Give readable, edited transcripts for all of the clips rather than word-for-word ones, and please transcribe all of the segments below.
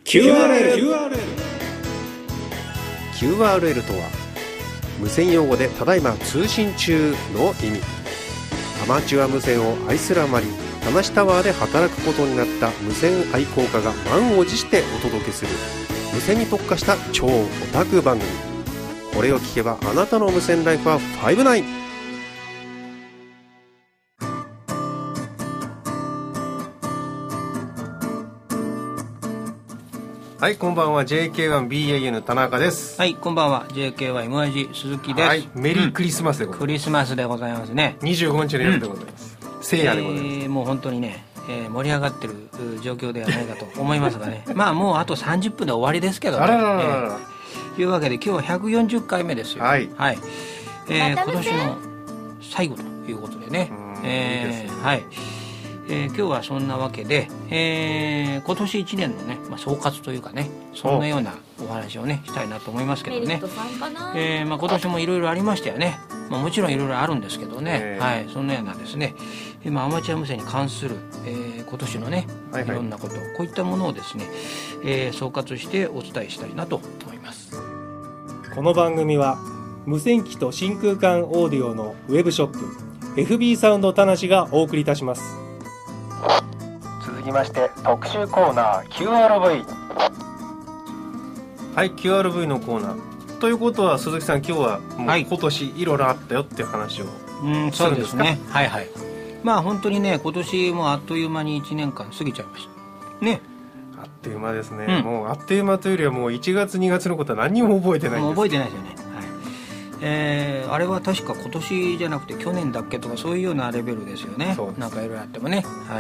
QRL とは無線用語でただいま通信中の意味。アマチュア無線を愛するあまり田無タワーで働くことになった無線愛好家が満を持してお届けする無線に特化した超オタク番組。これを聞けばあなたの無線ライフは59。はい、こんばんは。 JK1BAN 田中です。 はい、こんばんは。 JK1MIG 鈴木です。 はい、メリークリスマスでございます、 クリスマスでございますね。 25日の夜でございます、聖夜でございます、 もう本当にね、盛り上がってる状況ではないかと思いますがねまあもうあと30分で終わりですけどね。というわけで今日は140回目ですよ。はい、はい。今年の最後ということでね。いいですね。はい。今日はそんなわけで、今年1年のね、総括というかね、そんなようなお話をねしたいなと思いますけどね。今年もいろいろありましたよね。もちろんいろいろあるんですけどね、はい、そんなようなですね、アマチュア無線に関する、今年のね、いろんなこと、こういったものをですね、総括してお伝えしたいなと思います。 この番組は無線機と真空管オーディオのウェブショップ FB サウンド田無がお送りいたします。 続きまして特集コーナー QRV。 はい、 QRV のコーナーということは鈴木さん、今日はもう今年いろいろあったよっていう話をするんですか？そうですね。 はいはい。本当にね、今年もあっという間に1年間過ぎちゃいましたね。 あっという間ですね、もうあっという間というよりはもう1月2月のことは何にも覚えてないんです。 もう覚えてないですよね。はい。あれは確か今年じゃなくて去年だっけとか、そういうようなレベルですよね。なんかいろいろあってもね。はい。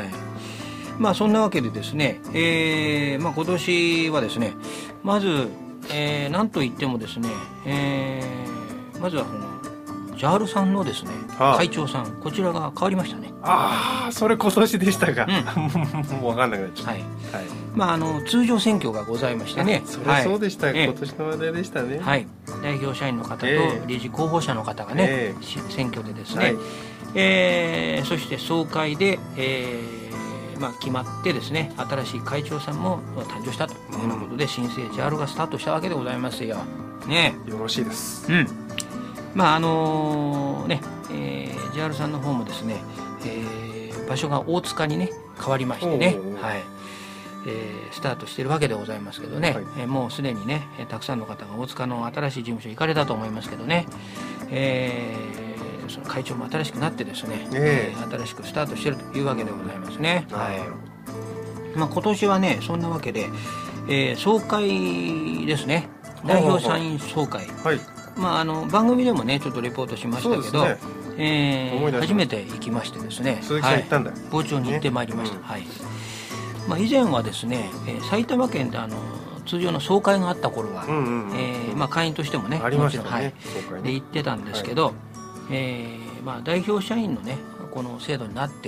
そんなわけでですね、今年はですね、まず、なんといってもですね、まずはこのJAL さんのですね、会長さん、こちらが変わりましたね。 それ今年でしたか。もう分かんなくなっちゃった。 はい。通常選挙がございましてね。 それそうでした、今年の話題でしたね。はい。 代表社員の方と理事候補者の方がね、選挙でですね、そして総会で、決まってですね、新しい会長さんも誕生したというようなことで、新生 JAL がスタートしたわけでございますよ。ね。 よろしいです。 JAL さんの方もですね、場所が大塚にね変わりましてね、はい、スタートしているわけでございますけどね、もうすでにねたくさんの方が大塚の新しい事務所行かれたと思いますけどね、その会長も新しくなってですね、新しくスタートしているというわけでございますね。はい。今年はねそんなわけで、総会ですね、代表社員総会、番組でもねちょっとレポートしましたけど、初めて行きましてですね、 鈴木さん行ったんだ。 傍聴に行ってまいりました。はい。以前はですね、埼玉県で通常の総会があった頃は、会員としてもね、 ありましたね、 で行ってたんですけど、代表社員のねこの制度になって、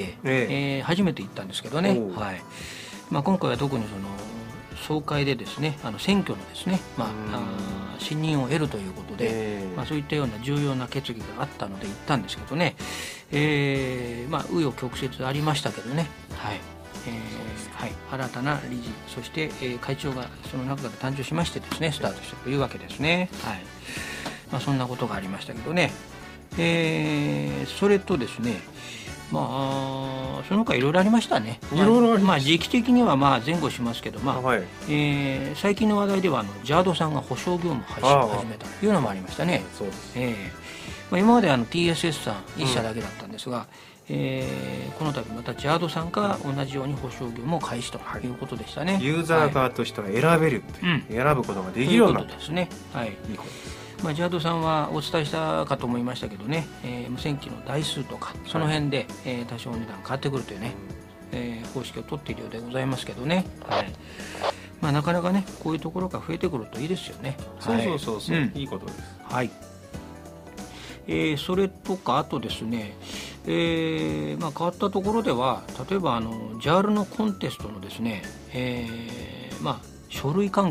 初めて行ったんですけどね。はい。今回は特にその総会でですね、選挙のですね、信任を得るということで、そういったような重要な決議があったので行ったんですけどね、紆余曲折ありましたけどね、はい、新たな理事、そして、会長がその中から誕生しましてですね、スタートしたというわけですね。はい。そんなことがありましたけどね、それとですね、その他いろいろありましたね。時期的には前後しますけど、最近の話題ではJAD さんが保証業務を始めたというのもありましたね。そうです。今までTSS さん1社だけだったんですが、この度またJAD さんが同じように保証業務を開始ということでしたね。 ユーザー側としては選べるという、選ぶことができるようになったということですね。はい。いいことです。JAD さんはお伝えしたかと思いましたけどね、無線機の台数とかその辺で、多少値段変わってくるというね、方式を取っているようでございますけどね。はい。なかなかねこういうところが増えてくるといいですよね。 そう、いいことです。 はい。それとかあとですね、変わったところでは、例えばJAL のコンテストのですね、書類関係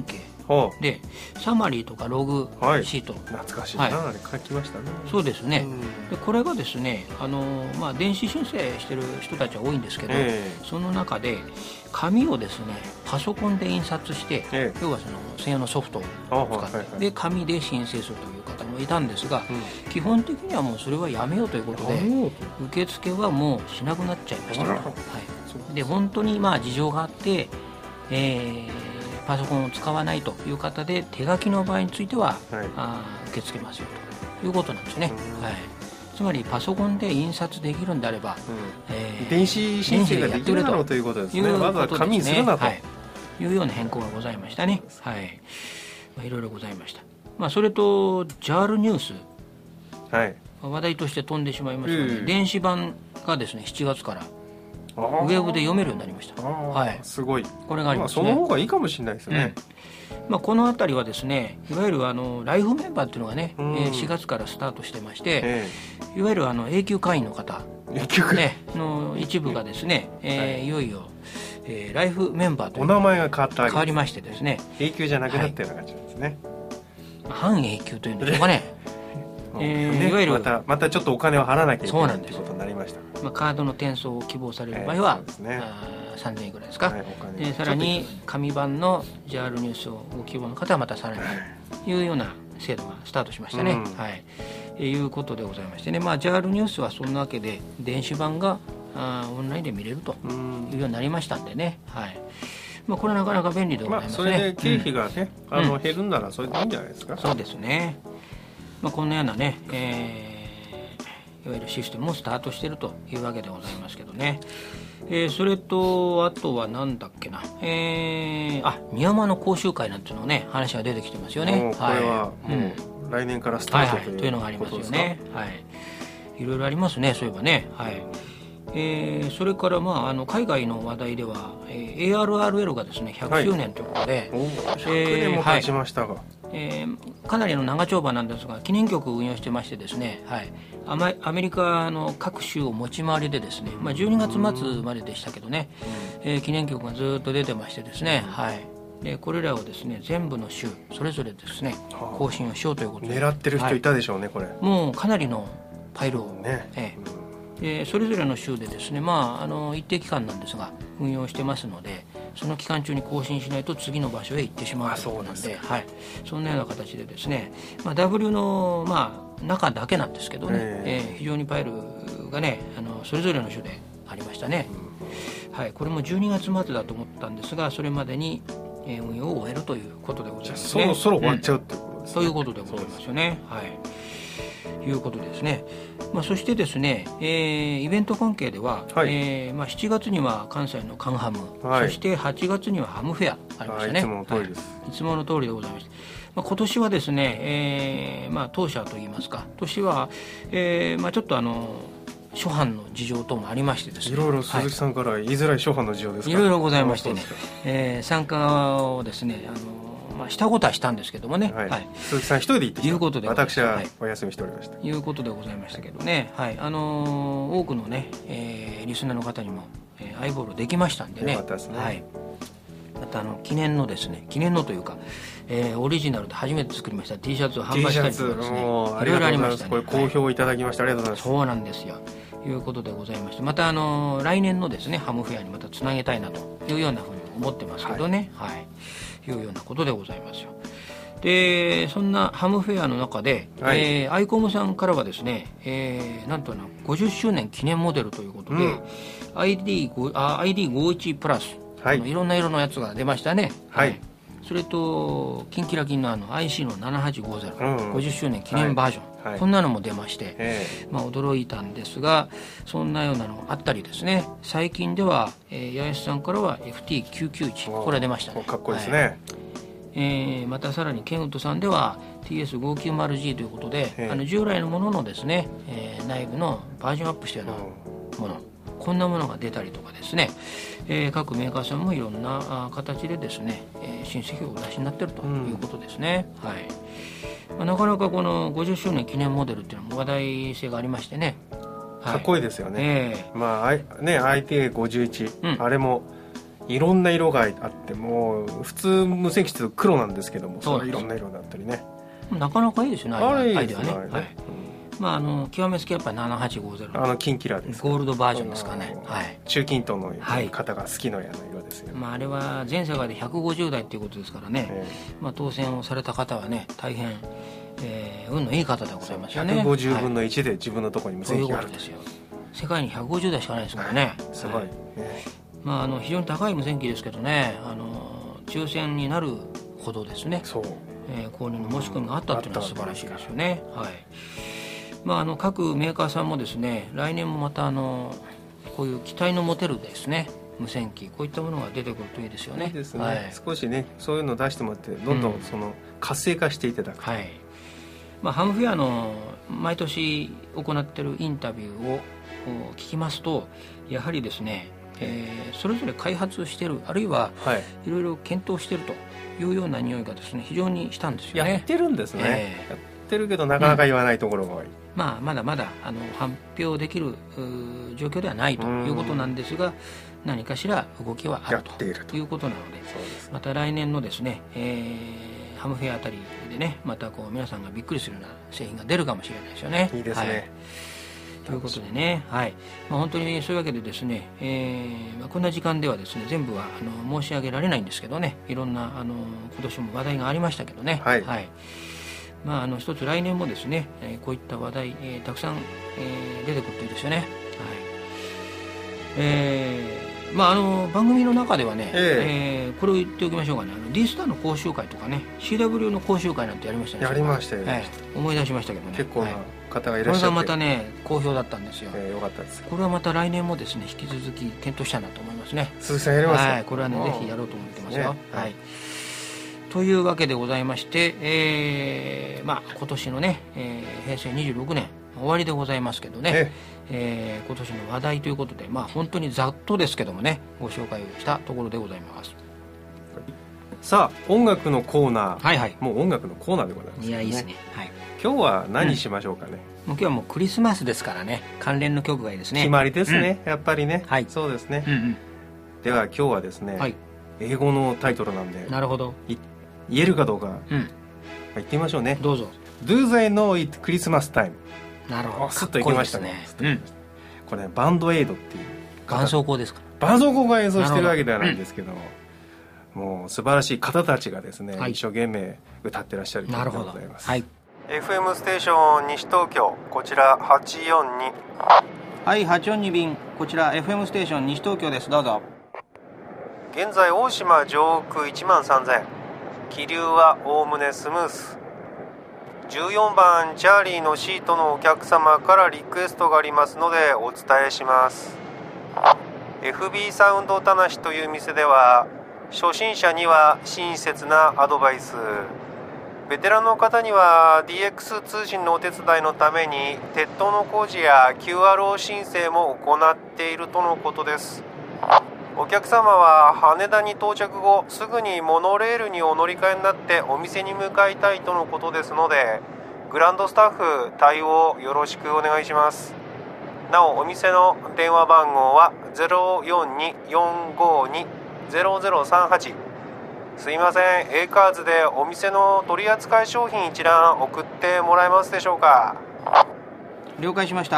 でサマリーとかログシート、 懐かしいな、あれ書きましたね。 そうですね、でこれがですね電子申請してる人たちは多いんですけど、その中で紙をですねパソコンで印刷して、要はその専用のソフトを使って、で紙で申請するという方もいたんですが、基本的にはもうそれはやめようということで受付はもうしなくなっちゃいました、で本当に事情があって、パソコンを使わないという方で手書きの場合については、受け付けますよということなんですね、つまりパソコンで印刷できるんであれば、 電子申請ができるだろうということですね。わざわざ紙にするなと、 いうような変更がございましたね。いろいろございました。それと JAL ニュース、話題として飛んでしまいましたので、電子版がですね7月からウェブで読めるようになりました。 すごい。 これがありますね。 その方がいいかもしれないですね。 この辺りはですね、いわゆるライフメンバーっていうのがね、4月からスタートしてまして、いわゆる永久会員の方、の一部がですね、いよいよ、ライフメンバーというお名前が変わりましてですね、 永久じゃなくなったような感じですね。 半永久というんでしょうかね。いわゆるまたちょっとお金を払わなきゃいけないということになりました。 カードの転送を希望される場合は、3000円ぐらいですか、でさらに紙版の JAL ニュースをご希望の方はまたさらにというような制度がスタートしましたね、いうことでございましてね、JAL ニュースはそんなわけで電子版がオンラインで見れるというようになりましたんでね、これはなかなか便利でございますね。 それで経費がね、減るならそれでいいんじゃないですか。 そうですね。こんなようなね、いわゆるシステムもスタートしているというわけでございますけどね、それとあとは何だっけな、美山の講習会なんていうのね話が出てきてますよね。 これはもう来年からスタートというのがありますよね。いろいろありますね、そういえばね。それから海外の話題では、ARRL がですね100周年ということで、 100年も経ちましたが、 かなりの長丁場なんですが記念曲を運用してましてですね、アメリカの各州を持ち回りでですね、12月末まででしたけどね、記念曲がずっと出てましてですね、でこれらをですね全部の州それぞれですね更新をしようということで、 狙ってる人いたでしょうね、これもうかなりのファイルをそれぞれの州でですね、一定期間なんですが運用してますので、その期間中に更新しないと次の場所へ行ってしまうということなんで、そんなような形でですね、W の中だけなんですけどね、非常にファイルがねそれぞれの州でありましたね。これも12月末だと思ったんですが、それまでに運用を終えるということでございますね。 そろそろ終わっちゃうっていうことですね。 ということでございますよね。いうことですね。そしてですね、イベント関係では、7月には関西のカンハム、そして8月にはハムフェアありましたね。 いつもの通りです。 いつもの通りでございました。今年はですね、当社といいますか、今年は、ちょっと諸般の事情等もありましてですね、 いろいろ鈴木さんから言いづらい諸般の事情ですか。 いろいろございましてね、参加をですねしたことはしたんですけどもね、 鈴木さん一人で行ってきたいうことで、 私はお休みしておりました、 いうことでございましたけどね、多くのね、リスナーの方にも、アイボールできましたんでね、 よかったですね。 また記念のですね、記念のというか、オリジナルで初めて作りました T シャツを販売したりとかですね、いろいろありましたね。 これ好評いただきまして、ありがとうございます。 そうなんですよ、いうことでございまして、また来年のですねハムフェアにまたつなげたいなというようなふうに思ってますけどね、いうようなことでございますよ。でそんなハムフェアの中で、アイコムさんからはですね、なんと50周年記念モデルということで、ID51 プラス、いろんな色のやつが出ましたね。それとキンキラキンのIC の7850、50周年記念バージョン、こんなのも出まして、驚いたんですが、そんなようなのあったりですね、最近では、八重洲さんからは FT991、これは出ましたね。 かっこいいですね。 またさらにケンウッドさんでは TS590G ということで、従来のもののですね、内部のバージョンアップしたようなもの、こんなものが出たりとかですね、各メーカーさんもいろんな形でですね、新製品をお出しになっているということですね。なかなかこの50周年記念モデルっていうのも話題性がありましてね、 かっこいいですよね。IT51、あれもいろんな色があってもう普通無線機って黒なんですけども、それいろんな色だったりね、 なかなかいいですよね、アイデアね。はい、まあ、極めつきやっぱり7850、 キンキラーです、 ゴールドバージョンですかね。はい、 中近東の方が好きな色ですよね。 まあ、あれは全世界で150台ということですからね、まあ、当選をされた方はね大変、運のいい方でございますよね。 150分の1で自分のところに無線機があるということですよ。世界に150台しかないですからね、 すごい、 まあ、非常に高い無線機ですけどね、抽選になるほどですね、 そう、 購入の申し込みがあったっていうのは素晴らしいですよね。はい、まあ、各メーカーさんもですね、来年もまたこういう期待の持てるですね無線機、こういったものが出てくるといいですよね。 いいですね、はい、少しねそういうのを出してもらってどんどん活性化していただく、 はい、まあ、ハムフェアの毎年行っているインタビューを聞きますと、やはりですね、それぞれ開発している、あるいはいろいろ検討しているというような匂いがですね非常にしたんですよね。 やってるんですね、やってるけどなかなか言わないところが多い、 まあ、まだまだ発表できる状況ではないということなんですが、何かしら動きはあるということなので、また来年のですね、ハムフェアあたりでね、また皆さんがびっくりするような製品が出るかもしれないですよね。 いいですね、 はい、ということでね、はい、まあ、本当にそういうわけでですね、こんな時間ではですね全部は申し上げられないんですけどね、いろんな今年も話題がありましたけどね、 はい、 はい、まあ、一つ来年もですね、こういった話題、たくさん、出てくるといいですよね。はい、まあ、番組の中ではね、これを言っておきましょうかね、D スターの講習会とかね CW の講習会なんてやりましたね。 やりましたよ、 思い出しましたけどね、 結構な方がいらっしゃって、 これがまたね好評だったんですよ。 よかったです。 これはまた来年もですね引き続き検討したいなと思いますね。 鈴木さんやりますか。 はい、これはねぜひやろうと思ってますよ。はい、というわけでございまして、まあ、今年のね、平成26年終わりでございますけどね、今年の話題ということで、まあ、本当にざっとですけどもねご紹介をしたところでございます。 さあ音楽のコーナー、 はいはい、 もう音楽のコーナーでございます、ね、 いやいいですね、はい、 今日は何しましょうかね。 もう今日はもうクリスマスですからね、関連の曲がいいですね。 決まりですね、やっぱりね、 はい、 そうですね、 うんうん、 では今日はですね、はい、英語のタイトルなんで、 なるほど、 言えるかどうか、言ってみましょうね。 どうぞ。 Do they know it Christmas time。 なるほど、 スッといきましたね。これねバンドエイドっていう絆創膏ですか。 絆創膏が演奏してるわけではないんですけど、もう素晴らしい方たちがですね、一生懸命歌ってらっしゃる曲でございます。はい、FM ステーション西東京、こちら842。 はい、842便、こちら FM ステーション西東京です。どうぞ。 現在大島上空13000、気流はおおむねスムース。14番チャーリーのシートのお客様からリクエストがありますのでお伝えします。 FB サウンド田無という店では初心者には親切なアドバイス、ベテランの方には DX 通信のお手伝いのために鉄塔の工事や QRO 申請も行っているとのことです。お客様は羽田に到着後すぐにモノレールにお乗り換えになってお店に向かいたいとのことですので、グランドスタッフ対応よろしくお願いします。なおお店の電話番号は 042-452-0038。 すいません、A カーズでお店の取扱い商品一覧送ってもらえますでしょうか。 了解しました。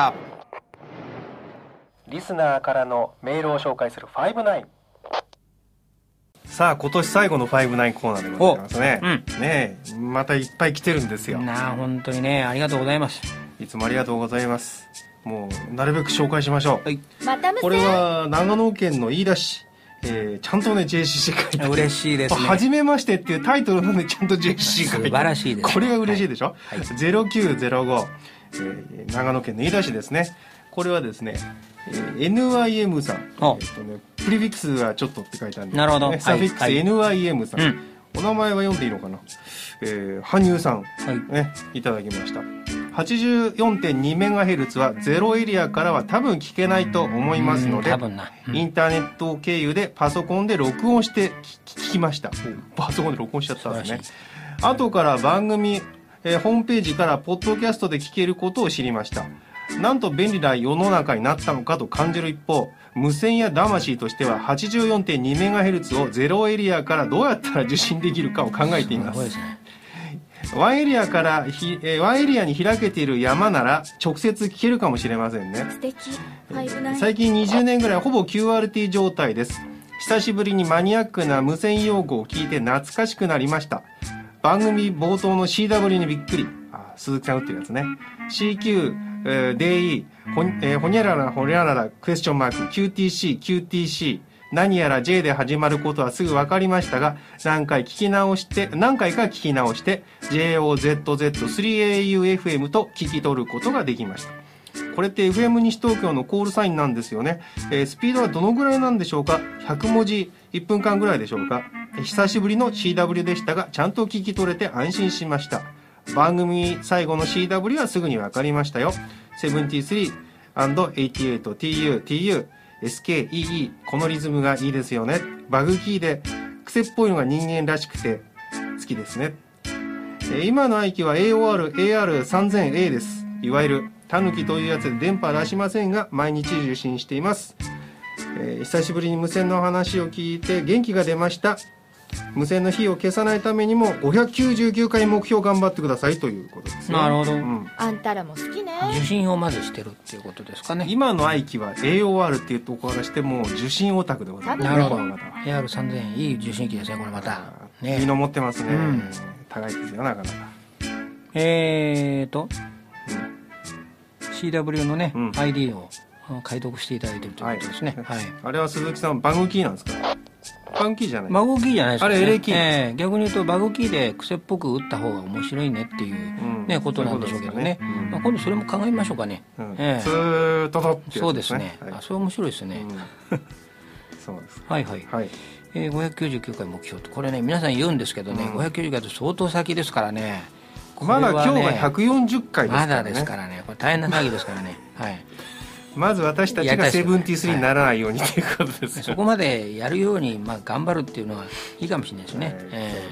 リスナーからのメールを紹介する59。 さあ今年最後の59コーナーでございますね。ねえ、またいっぱい来てるんですよ。 本当にね、ありがとうございます。 いつもありがとうございます。もうなるべく紹介しましょう。はい、 またこれは長野県の飯田市、ちゃんとね JCC 書いてある。 嬉しいですね。 初めましてっていうタイトルなのでちゃんと JCC 書いてある。 素晴らしいです、ね、 これが嬉しいでしょ。 はい、 0905、長野県の飯田市ですね。これはですね、NIM さん、プリフィックスはちょっとって書いてあるんです、ね、 なるほど、 サフィックス NIM さん、お名前は読んでいいのかな、羽生さん、いただきました。 84.2MHz はゼロエリアからは多分聞けないと思いますので、インターネット経由でパソコンで録音して聞きました。パソコンで録音しちゃったんですね。後から番組、ホームページからポッドキャストで聞けることを知りました。なんと便利な世の中になったのかと感じる一方、 無線や魂としては 84.2MHz を0エリアからどうやったら受信できるかを考えています。ワンエリアからワンエリアに開けている山なら直接聞けるかもしれませんね。 素敵。 最近20年ぐらいほぼ QRT 状態です。久しぶりにマニアックな無線用語を聞いて懐かしくなりました。番組冒頭の CW にびっくり。鈴木さん打ってるやつね。CQ、DE、ほにゃららほにゃららクエスチョンマーク QTC、QTC 何やら J で始まることはすぐ分かりましたが、何回か聞き直して JOZZ3AUFM と聞き取ることができました。これって FM 西東京のコールサインなんですよね。スピードはどのぐらいなんでしょうか。100文字1分間ぐらいでしょうか。久しぶりの CW でしたが、ちゃんと聞き取れて安心しました。番組最後の CW はすぐに分かりましたよ。73&88TU、SKEE このリズムがいいですよね。バグキーで癖っぽいのが人間らしくて好きですね。今の愛機は AOR-AR3000A です。いわゆるタヌキというやつで電波出しませんが毎日受信しています。久しぶりに無線の話を聞いて元気が出ました。無線の火を消さないためにも599回目標頑張ってくださいということですね。 なるほど、 あんたらも好きね。 受信をまずしてるっていうことですかね。 今の愛機は AOR っていうところからしても受信オタクでございます。 なるほど。AR3000 いい受信機ですねこれまたね。 いいの持ってますね、高いですよなかなか。 CW のね、ID を解読していただいているということですね。 あれは鈴木さんバグキーなんですか。バグキーじゃない。 バグキーじゃないですか、ね、 あれエレキー、 逆に言うとバグキーで癖っぽく打った方が面白いねっていう、ことなんでしょうけどね。今度それも考えましょうかね。 ずーっととって、 そうですね、それ面白いですね。 そうです。 はいはい、599回目標とこれね皆さん言うんですけどね、599回と相当先ですからね。 まだ今日が140回ですからね。 まだですからね。これ大変な詐欺ですからね。 ままず私たちが73にならないようにということですよ。 そこまでやるように、頑張るっていうのはいいかもしれないですね。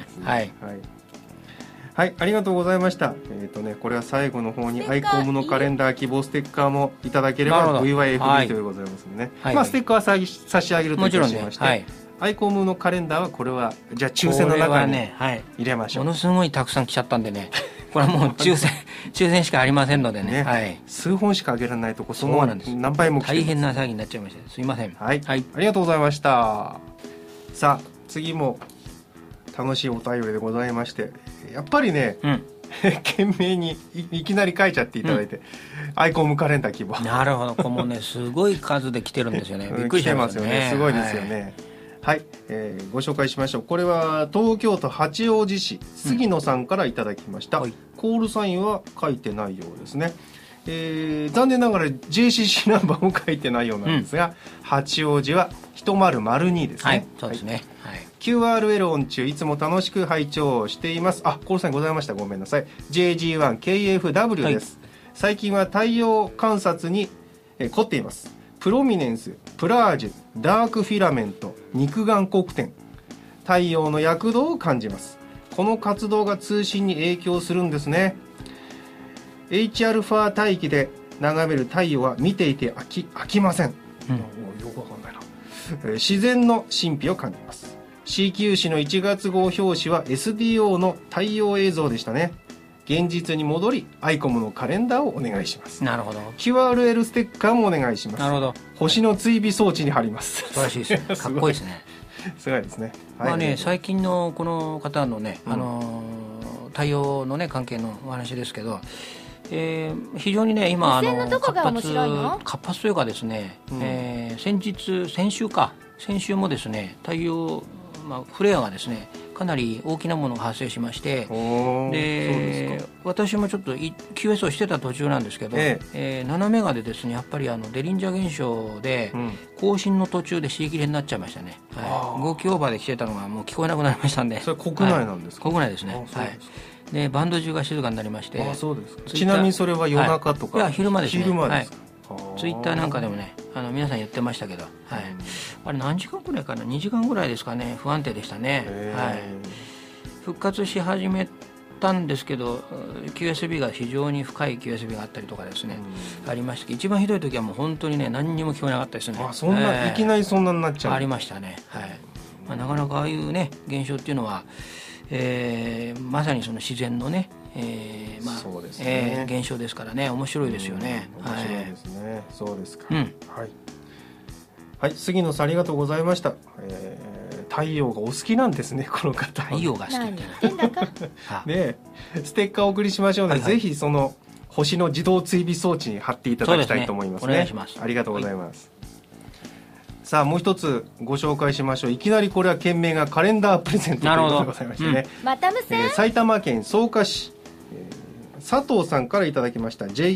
はい、ありがとうございました。これは最後の方にアイコムのカレンダー希望ステッカーもいただければ VYFB というございますのでね。ステッカーは差し上げるといたしまして、アイコムのカレンダーはこれはじゃあ抽選の中に入れましょう。 ものすごいたくさん来ちゃったんでね。これはもう抽選しかありませんのでね。 数本しかあげられないとこその何倍も来て大変な騒ぎになっちゃいました。すいません。 ありがとうございました。さあ次も楽しいお便りでございまして、やっぱりね、懸命に いきなり書いちゃっていただいて、アイコムカレンダー希望。 なるほど。これもねすごい数で来てるんですよね。びっくりしますよね。 すごいですよね。ご紹介しましょう。これは東京都八王子市杉野さんからいただきました。コールサインは書いてないようですね。残念ながら JCC ナンバーも書いてないようなんですが、八王子は1002ですね。 そうですね。 QRL 音中いつも楽しく拝聴しています。コールサインございました。ごめんなさい。JG1KFW です。最近は太陽観察に凝っています。プロミネンス、プラージュ、ダークフィラメント、肉眼黒点、太陽の躍動を感じます。この活動が通信に影響するんですね。Hα 大気で眺める太陽は見ていて飽きません。よくわかんないな。自然の神秘を感じます。CQ 誌の1月号表紙は SDO の太陽映像でしたね。現実に戻りアイコムのカレンダーをお願いします。 なるほど。 QRL ステッカーもお願いします。 なるほど。 星の追尾装置に貼ります。 素晴らしいですね。かっこいいですね。 すごいですね。 最近のこの方のね、太陽のね関係のお話ですけど、非常にね今活発というかですね、先週もですね太陽、フレアがですねかなり大きなものが発生しまして、で私もちょっと QS をしてた途中なんですけど、7メガでですねやっぱりデリンジャー現象で更新の途中で C 切れになっちゃいましたね。5キロオーバーで来てたのがもう聞こえなくなりましたんで。 それ国内なんですか？ 国内ですね。でバンド中が静かになりまして。 そうですか。ちなみにそれは夜中とか？ いや昼間ですね。 昼間ですか？ ツイッターなんかでもね皆さん言ってましたけど、あれ何時間ぐらいかな、2時間ぐらいですかね、不安定でしたね。復活し始めったんですけど QSB が非常に深い QSB があったりとかですね、ありましたけど、一番ひどい時はもう本当にね何にも聞こえなかったですね。 そんな、いきなりそんなになっちゃう。 ありましたね。はい。なかなかああいうね現象っていうのは、まさにその自然のね、 そうですね、 現象ですからね、面白いですよね。 面白いですね。そうですか。 うん、 はい。はい、杉野さんありがとうございました。太陽がお好きなんですね、この方。 太陽が好きって言ってんだか。 ね、ステッカーをお送りしましょうので、ぜひその星の自動追尾装置に貼っていただきたいと思いますね。 お願いします。 ありがとうございます。さあもう一つご紹介しましょう。いきなりこれは件名がカレンダープレゼントということでございましてね、 また無線、 埼玉県草加市、佐藤さんからいただきました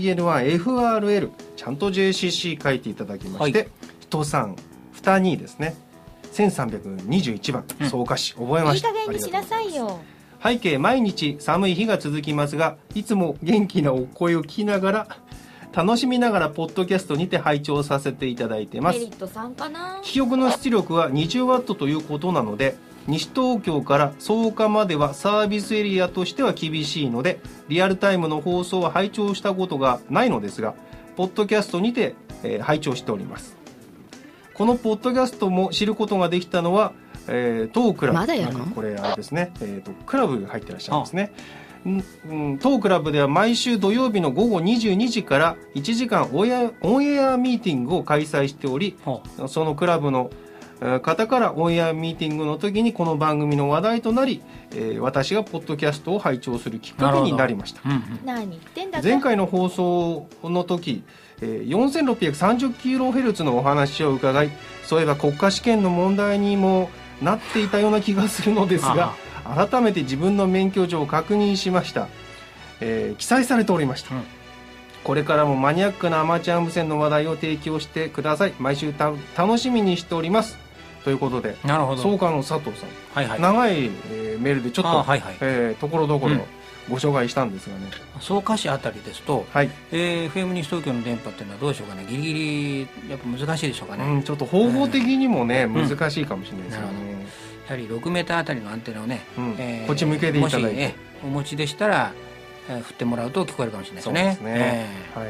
JN1FRL ちゃんと JCC 書いていただきまして、人さん22ですね、1321番、草加市覚えました。 いい加減にしなさいよ。 背景毎日寒い日が続きますが、いつも元気なお声を聞きながら楽しみながらポッドキャストにて拝聴させていただいてます。 メリット3かな。 記憶の出力は20ワットということなので、西東京から草加まではサービスエリアとしては厳しいので、リアルタイムの放送は拝聴したことがないのですが、ポッドキャストにて、拝聴しております。このポッドキャストも知ることができたのは、当クラブ、 まだやるの？ これあれですね、クラブに入ってらっしゃるんですね。当クラブでは毎週土曜日の午後22時から1時間オンエアミーティングを開催しており、そのクラブの方からオンエアミーティングの時にこの番組の話題となり、私がポッドキャストを拝聴するきっかけになりました。 何言ってんだか。 前回の放送の時、4630kHz のお話を伺い、そういえば国家試験の問題にもなっていたような気がするのですが、改めて自分の免許状を確認しました。記載されておりました。これからもマニアックなアマチュア無線の話題を提供してください。毎週楽しみにしております。ということで、 なるほど、 草加の佐藤さん、 はいはい、 長い、メールでちょっと、ところどころご紹介したんですがね、 草加市あたりですと、 はい、 FM 西東京の電波っていうのはどうでしょうかね、ギリギリやっぱ難しいでしょうかね、 ちょっと方法的にもね、難しいかもしれないですよね。 やはり6メーターあたりのアンテナをね、 こっち向けていただいて、 もし、お持ちでしたら、振ってもらうと聞こえるかもしれないですね。 そうですね、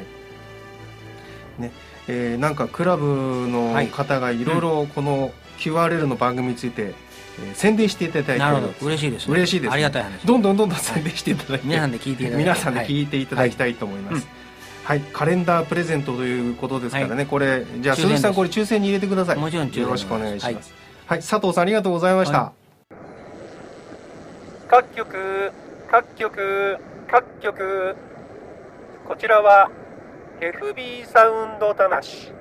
はいね、なんかクラブの方がいろいろこの QRL の番組について、宣伝していただいて、 なるほど、嬉しいですね。 嬉しいですね。 ありがたい話。 どんどん宣伝していただいて、 皆さんで聞いていただいて、 皆さんで聞いていただきたいと思います。はい、カレンダープレゼントということですからね、これじゃあ鈴木さん、これ抽選に入れてください。 もちろんよろしくお願いします。はい、佐藤さんありがとうございました。 各局こちらは FB サウンドたなし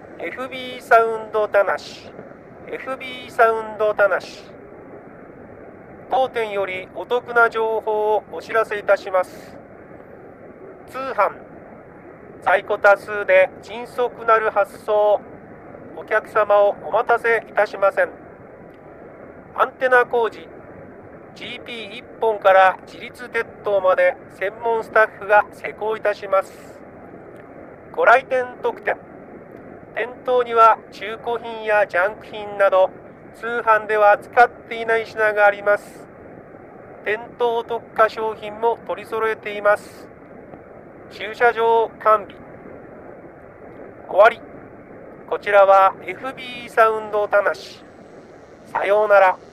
当店よりお得な情報をお知らせいたします。通販在庫多数で迅速なる発送、お客様をお待たせいたしません。アンテナ工事 GP1 本から自立鉄塔まで専門スタッフが施工いたします。ご来店特典、店頭には中古品やジャンク品など通販では扱っていない品があります。店頭特化商品も取り揃えています。駐車場完備終わり。こちらは FB サウンドたなし。さようなら。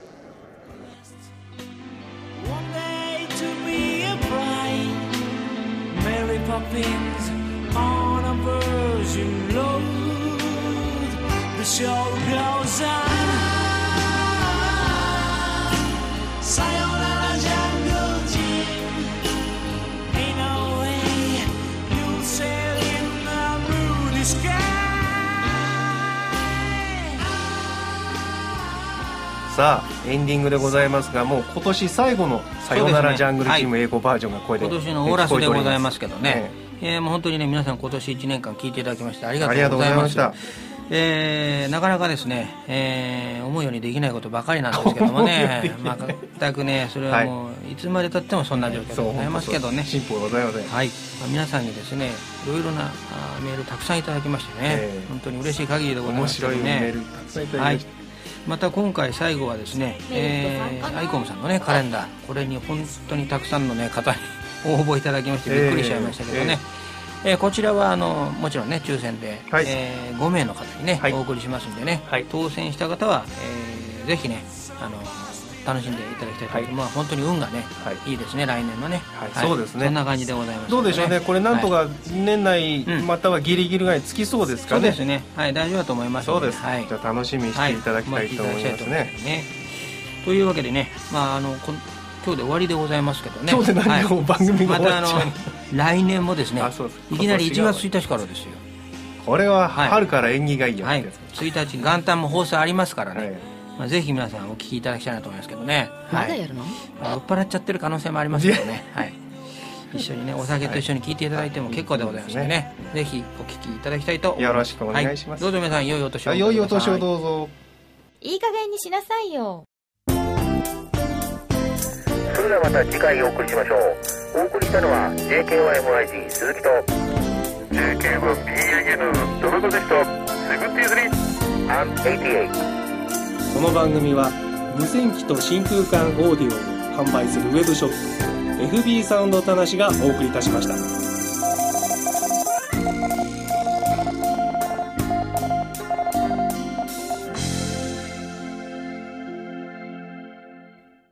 Poppins on a Virgin Road. The show goes on. Sayonara Jungle Gym. Ain't no way you'll sail in the moody sky. さあエンディングでございますが、もう今年最後のさよならジャングルチーム英語バージョンがこれで、 今年のオーラスでございますけどね、もう本当にね、皆さん今年1年間聞いていただきましてありがとうございました。なかなかですね、思うようにできないことばかりなんですけどもね、全くね、それはもういつまでたってもそんな状況でございますけどね、 進歩でございません。 はい、皆さんにですね、いろいろなメールたくさんいただきましてね、本当に嬉しい限りでございますけどね。 面白いメールたくさんいただきました。 また今回最後はですね、アイコムさんのねカレンダー、これに本当にたくさんの、ね、方に応募いただきましてびっくりしちゃいましたけどね、こちらはもちろんね抽選で、5名の方にね、お送りしますんでね、当選した方は、ぜひね楽しんでいただきたいと思います。本当に運がね、いいですね、来年のね、 そうですね、 そんな感じでございます、 どうでしょうね、これなんとか年内、またはギリギリぐらいつきそうですかね。 そうですね、大丈夫だと思いますので、 そうです、じゃあ楽しみにしていただきたいと思いますね。 というわけでね、今日で終わりでございますけどね、 今日で何か番組が終わっちゃう、 来年もですね、いきなり1月1日からですよ。 これは春から縁起がいいよってやつ、 1日元旦も放送ありますからね、ぜひ皆さんお聞きいただきたいなと思いますけどね。 まだやるの？ 酔っ払っちゃってる可能性もありますけどね、一緒にねお酒と一緒に聞いていただいても結構でございますのでね、ぜひお聞きいただきたいと思います。 よろしくお願いします。 どうぞ皆さん良いお年を。 良いお年をどうぞ。 いい加減にしなさいよ。 それではまた次回お送りしましょう。お送りしたのは JKYMIG 鈴木と JK1BAN ドロドでした73 and 88。 この番組は無線機と真空管オーディオを販売するウェブショップ FB サウンドたなしがお送りいたしました。